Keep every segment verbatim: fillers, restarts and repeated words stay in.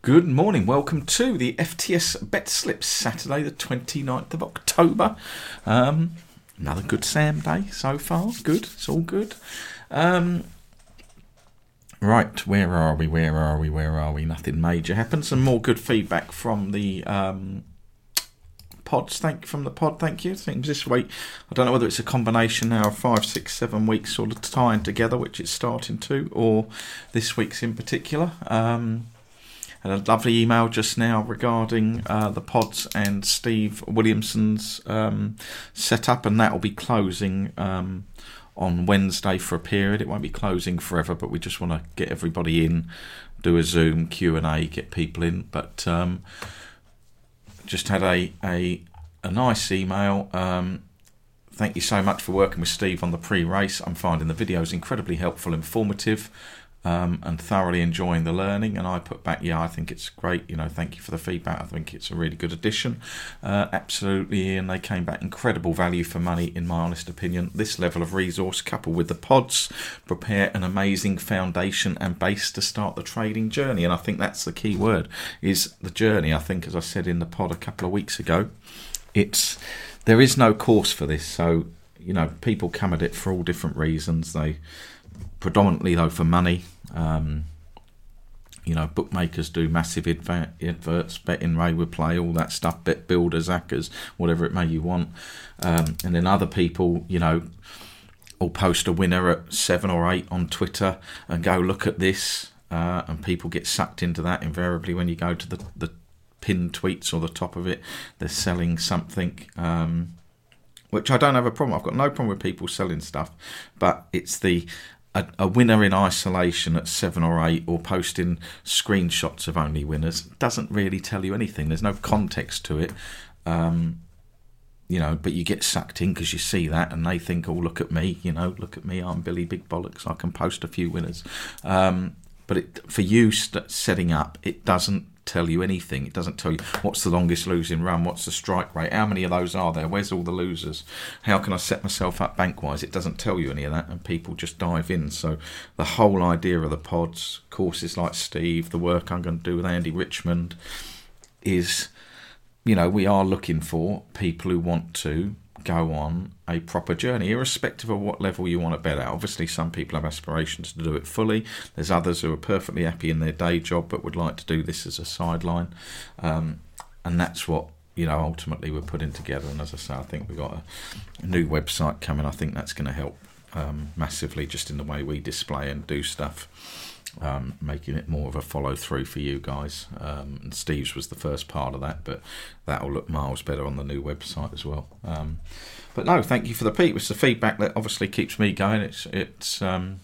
Good morning, welcome to the F T S Bet Slips, Saturday the twenty-ninth of October. Um, another good Sam day so far, good, it's all good. Um, right, where are we, where are we, where are we, nothing major happened. Some more good feedback from the um, pods, thank from the pod, thank you. Things this week, I don't know whether it's a combination now of five, six, seven weeks sort of tying together, which it's starting to, or this week's in particular. Um, a lovely email just now regarding uh, the pods and Steve Williamson's um, setup, and that will be closing um, on Wednesday for a period. It won't be closing forever, but we just want to get everybody in, do a Zoom Q and A, get people in. But um, just had a, a a nice email. Um, thank you so much for working with Steve on the pre-race. I'm finding the videos incredibly helpful, informative. Um, and thoroughly enjoying the learning. And I put back, yeah, I think it's great. You know, thank you for the feedback. I think it's a really good addition. Uh, absolutely, and they came back incredible value for money, in my honest opinion. This level of resource, coupled with the pods, prepare an amazing foundation and base to start the trading journey. And I think that's the key word, is the journey. I think, as I said in the pod a couple of weeks ago, it's there is no course for this. So, you know, people come at it for all different reasons. They predominantly, though, for money. Um, you know, bookmakers do massive adver- adverts, betting Ray would play, all that stuff, bet builders, hackers, whatever it may you want. Um, and then other people, you know, will post a winner at seven or eight on Twitter and go, look at this. Uh, and people get sucked into that invariably when you go to the, the pinned tweets or the top of it. They're selling something. Um, which I don't have a problem. I've got no problem with people selling stuff. But it's the... A, a winner in isolation at seven or eight, or posting screenshots of only winners, doesn't really tell you anything. There's no context to it, um, you know. But you get sucked in because you see that, and they think, "Oh, look at me! You know, look at me! I'm Billy Big Bollocks. I can post a few winners." Um, but it, for you st- setting up, it doesn't tell you anything. It doesn't tell you what's the longest losing run, what's the strike rate, how many of those are there, where's all the losers, how can I set myself up bank wise. It doesn't tell you any of that, and people just dive in. So the whole idea of the pods, courses like Steve, the work I'm going to do with Andy Richmond, is, you know, we are looking for people who want to go on a proper journey, irrespective of what level you want to bet at. Obviously, some people have aspirations to do it fully. There's others who are perfectly happy in their day job but would like to do this as a sideline. Um, and that's what, you know, ultimately we're putting together. And as I say, I think we've got a, a new website coming. I think that's going to help um, massively just in the way we display and do stuff. Um, making it more of a follow through for you guys. Um, and Steve's was the first part of that, but that'll look miles better on the new website as well. Um, but no, thank you for the peep. It's the feedback that obviously keeps me going. It's it's um,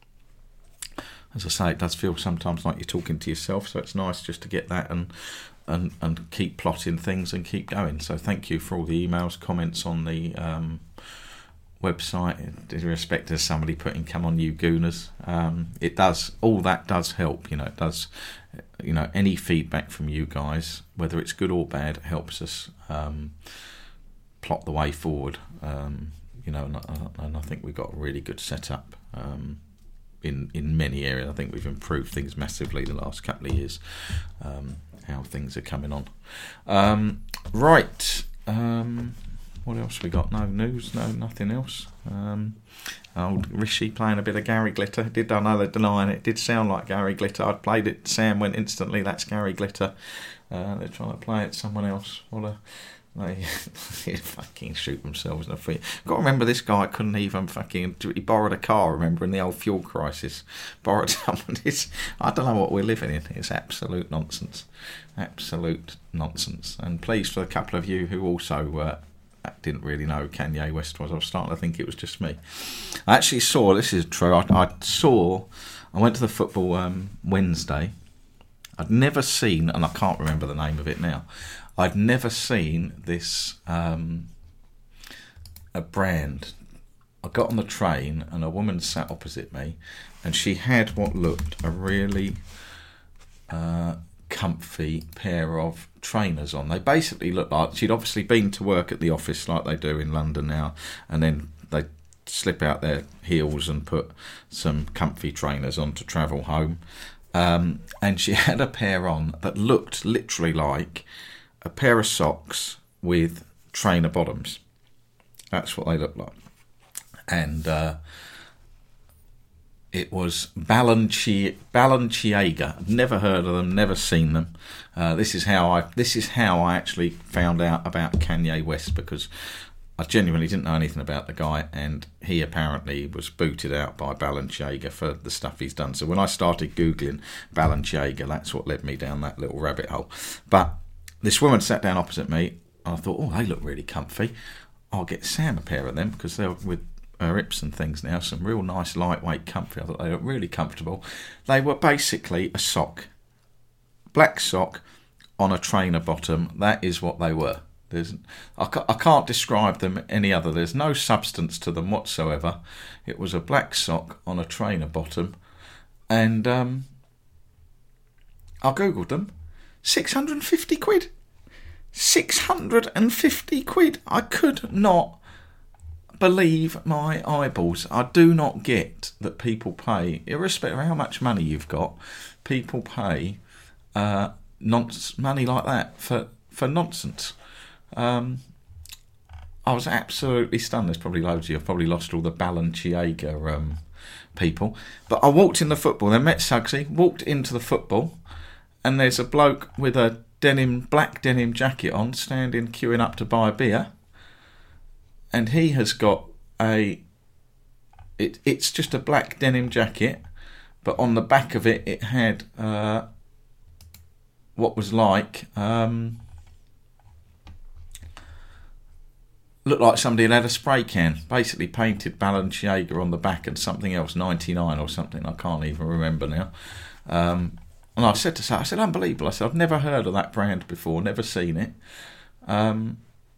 as I say, it does feel sometimes like you're talking to yourself, so it's nice just to get that and and and keep plotting things and keep going. So thank you for all the emails, comments on the um, website, in respect to somebody putting "come on you gooners." Um, it does, all that does help, you know. It does, you know, any feedback from you guys, whether it's good or bad, helps us um, plot the way forward. Um, you know, and, and I think we've got a really good setup um, in in many areas. I think we've improved things massively the last couple of years. Um, how things are coming on. Um, right. Um, What else we got? No news, no nothing else. Um, old Rishi playing a bit of Gary Glitter. Did I know they're denying it? It did sound like Gary Glitter. I'd played it. Sam went instantly, that's Gary Glitter. Uh, they're trying to play it someone else. What a... They, they fucking shoot themselves in the feet. Got to remember, this guy couldn't even fucking... He borrowed a car, remember, in the old fuel crisis. Borrowed someone's... I don't know what we're living in. It's absolute nonsense. Absolute nonsense. And please, for a couple of you who also... Uh, didn't really know who Kanye West was, I was starting to think it was just me. I actually saw, this is true, I, I saw, I went to the football um, Wednesday. I'd never seen, and I can't remember the name of it now, I'd never seen this um, a brand. I got on the train and a woman sat opposite me, and she had what looked a really uh, comfy pair of trainers on. They basically looked like, she'd obviously been to work at the office like they do in London now, and then they slip out their heels and put some comfy trainers on to travel home. Um, and she had a pair on that looked literally like a pair of socks with trainer bottoms. That's what they looked like. And uh, it was Balenci- Balenciaga. I've never heard of them, never seen them. Uh, this is how I this is how I actually found out about Kanye West, because I genuinely didn't know anything about the guy, and he apparently was booted out by Balenciaga for the stuff he's done. So when I started Googling Balenciaga, that's what led me down that little rabbit hole. But this woman sat down opposite me, and I thought, oh, they look really comfy. I'll get Sam a pair of them, because they're with her hips and things now, some real nice, lightweight, comfy. I thought they look really comfortable. They were basically a sock. Black sock on a trainer bottom. That is what they were. There's, I, ca- I can't describe them any other. There's no substance to them whatsoever. It was a black sock on a trainer bottom. And um, I googled them. six hundred fifty quid. six hundred fifty quid. I could not believe my eyeballs. I do not get that people pay, irrespective of how much money you've got, people pay uh, nonsense money like that for, for nonsense. Um, I was absolutely stunned. There's probably loads of you. I've probably lost all the Balenciaga um, people. But I walked in the football. Then met Suggsy. Walked into the football, and there's a bloke with a denim, black denim jacket on, standing queuing up to buy a beer. And he has got a. It, it's just a black denim jacket, but on the back of it, it had uh, what was like. Um, Looked like somebody had had a spray can, basically painted Balenciaga on the back and something else, ninety-nine or something, I can't even remember now. Um, and I said to Sarah, I said, unbelievable. I said, I've never heard of that brand before, never seen it. Um,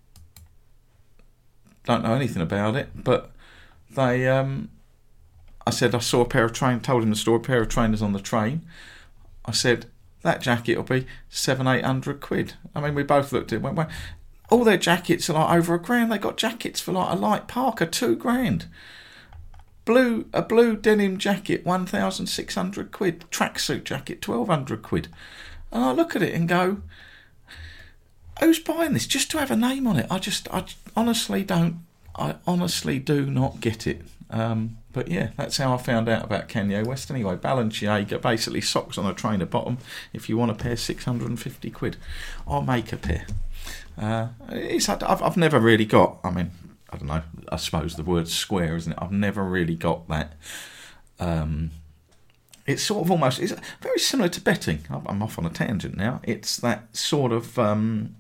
don't know anything about it, but they, um, I said, I saw a pair of train, told him the story, a pair of trainers on the train. I said, that jacket will be seven, eight hundred quid. I mean, we both looked at it and went, well, all their jackets are like over a grand. They got jackets for like a light Parker, two grand. Blue, a blue denim jacket, one thousand six hundred quid. Tracksuit jacket, twelve hundred quid. And I look at it and go, who's buying this? Just to have a name on it. I just, I honestly don't, I honestly do not get it. Um, but yeah, that's how I found out about Kanye West anyway. Balenciaga, basically socks on a trainer bottom. If you want a pair, six hundred fifty quid. I'll make a pair. Uh, it's, I've, I've never really got, I mean, I don't know, I suppose the word's square, isn't it? I've never really got that. Um, it's sort of almost, it's very similar to betting. I'm off on a tangent now. It's that sort of um,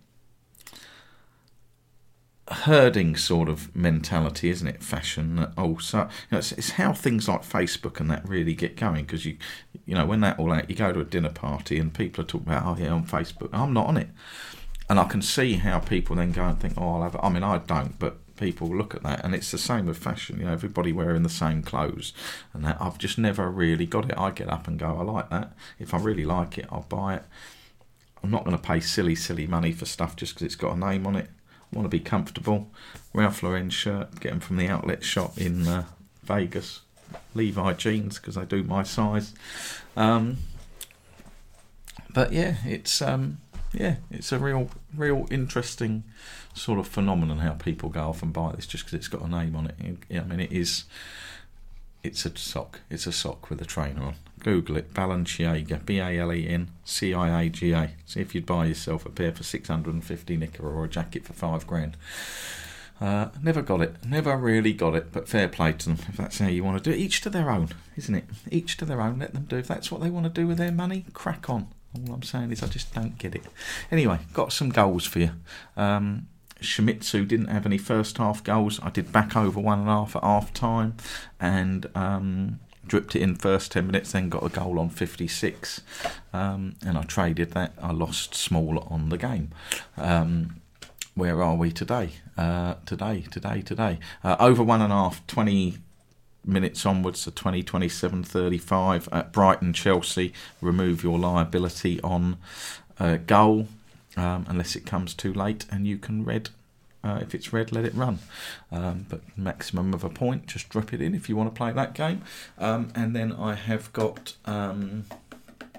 herding sort of mentality, isn't it? Fashion. Oh, so you know, it's, it's how things like Facebook and that really get going, because you, you know, when that all out, you go to a dinner party and people are talking about, oh yeah, on Facebook. I'm not on it. And I can see how people then go and think, oh, I'll have it. I mean, I don't, but people look at that. And it's the same with fashion. You know, everybody wearing the same clothes. And that I've just never really got it. I get up and go, I like that. If I really like it, I'll buy it. I'm not going to pay silly, silly money for stuff just because it's got a name on it. I want to be comfortable. Ralph Lauren shirt, get them from the outlet shop in uh, Vegas. Levi jeans, because they do my size. Um, but yeah, it's... Um, Yeah, it's a real, real interesting sort of phenomenon how people go off and buy this just because it's got a name on it. I mean, it is, it's a sock. It's a sock with a trainer on. Google it, Balenciaga, B A L E N C I A G A. See if you'd buy yourself a pair for six hundred fifty knicker or a jacket for five grand. Uh, never got it. Never really got it, but fair play to them if that's how you want to do it. Each to their own, isn't it? Each to their own. Let them do. If that's what they want to do with their money, crack on. All I'm saying is I just don't get it. Anyway, got some goals for you. Um, Shimizu didn't have any first half goals. I did back over one and a half at half time and um, dripped it in first ten minutes, then got a goal on fifty-six. Um, and I traded that. I lost small on the game. Um, where are we today? Uh, today, today, today. Uh, over one and a half, twenty minutes onwards to twenty, twenty-seven, thirty-five at Brighton, Chelsea. Remove your liability on uh, goal um, unless it comes too late, and you can red. Uh, if it's red, let it run. Um, but maximum of a point, just drop it in if you want to play that game. Um, and then I have got um,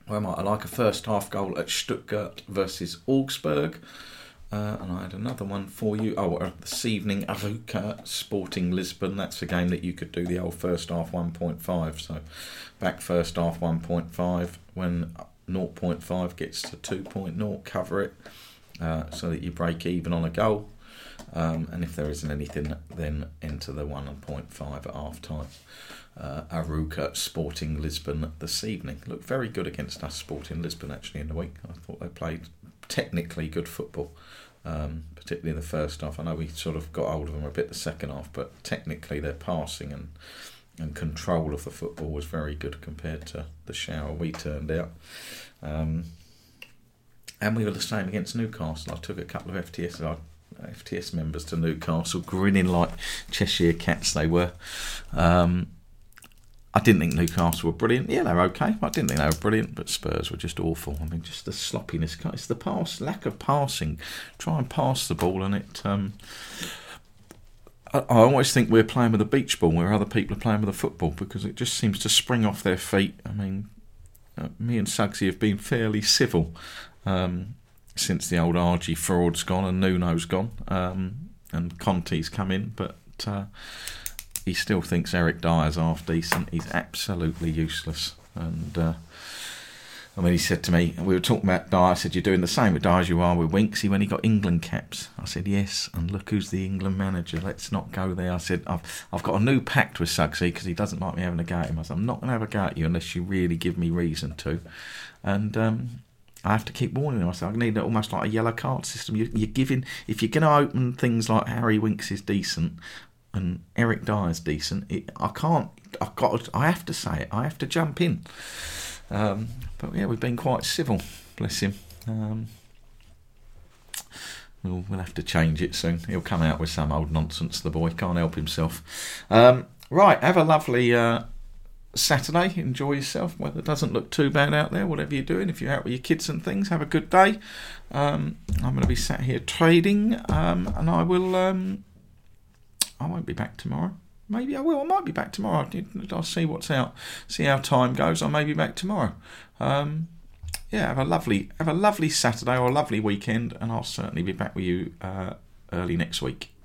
I might I like a first half goal at Stuttgart versus Augsburg. Uh, and I had another one for you. Oh, uh, this evening, Arouca Sporting Lisbon. That's a game that you could do the old first half one point five. So back first half one point five. When zero point five gets to two point zero, cover it uh, so that you break even on a goal. Um, and if there isn't anything, then enter the one point five at half time. Uh, Arouca Sporting Lisbon this evening. Looked very good against us, Sporting Lisbon, actually, in the week. I thought they played technically good football, um, particularly in the first half. I know we sort of got hold of them a bit the second half, but technically their passing and and control of the football was very good compared to the shower we turned out. Um, and we were the same against Newcastle. I took a couple of F T S F T S members to Newcastle, grinning like Cheshire cats they were. Um, I didn't think Newcastle were brilliant. Yeah, they were okay. I didn't think they were brilliant, but Spurs were just awful. I mean, just the sloppiness. It's the pass, lack of passing. Try and pass the ball, and it. Um, I, I always think we're playing with a beach ball where other people are playing with a football, because it just seems to spring off their feet. I mean, uh, me and Suggsy have been fairly civil um, since the old R G fraud's gone and Nuno's gone, um, and Conte's come in, but. Uh, He still thinks Eric Dyer's half decent. He's absolutely useless. And uh, I mean, he said to me, we were talking about Dyer. I said, "You're doing the same with Dyer as you are with Winksy when he got England caps." I said, "Yes, and look who's the England manager. Let's not go there." I said, "I've I've got a new pact with Suggsy because he doesn't like me having a go at him." I said, "I'm not going to have a go at you unless you really give me reason to." And um, I have to keep warning him. I said, I need almost like a yellow card system. You, you're giving, if you're going to open things like Harry Winks is decent and Eric Dyer's decent, it, I can't. I've got. To, I have to say it. I have to jump in. Um, but yeah, we've been quite civil. Bless him. Um, we'll, we'll have to change it soon. He'll come out with some old nonsense. The boy can't help himself. Um, right. Have a lovely uh, Saturday. Enjoy yourself. Weather doesn't look too bad out there. Whatever you're doing, if you're out with your kids and things, have a good day. Um, I'm going to be sat here trading, um, and I will. Um, I won't be back tomorrow. Maybe I will. I might be back tomorrow. I'll see what's out. See how time goes. I may be back tomorrow. Um, yeah, have a lovely, have a lovely Saturday or a lovely weekend, and I'll certainly be back with you uh, early next week.